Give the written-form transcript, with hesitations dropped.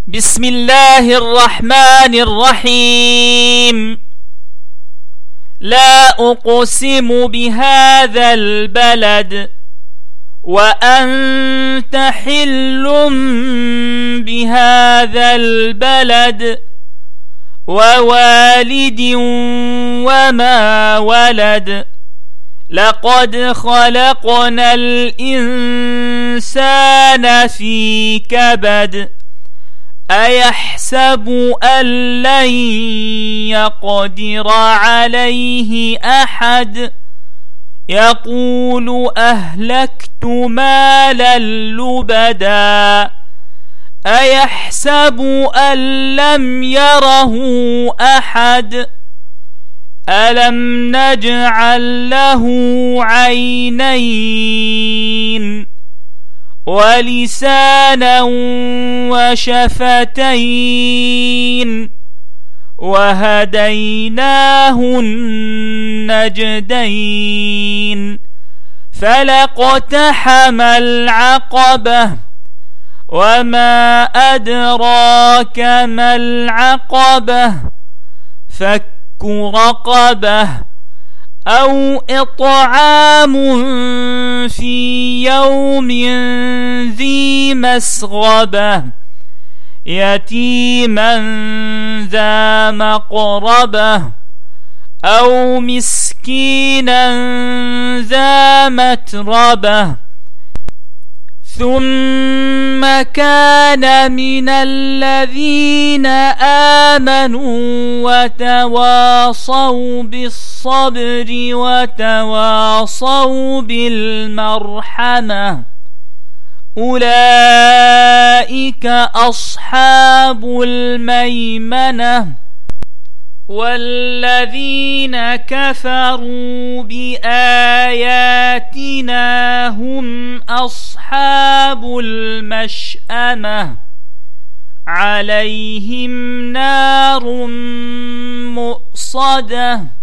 بسم الله الرحمن الرحيم. لا أقسم بهذا البلد وأنت حل بهذا البلد ووالد وما ولد. لقد خلقنا الإنسان في كبد. أيحسب أن لن يقدر عليه أحد. يقول أهلكت مالا لبدا. أيحسب أن لم يره أحد. ألم نجعل له عينين ولسانا وشفتين وهديناه النجدين. فلاقتحم العقبة وما أدراك ما العقبة. فك رقبة أو إطعام في يوم ذي مسغبة يتيما ذا مقربة أو مسكينا ذا متربة. ثم كان من الذين آمنوا وتواصوا بالصبر وتواصوا بالمرحمة. أولئك أصحاب الميمنة. والذين كفروا بآياتنا هم أصحاب المشأمة. عليهم نار مؤصدة.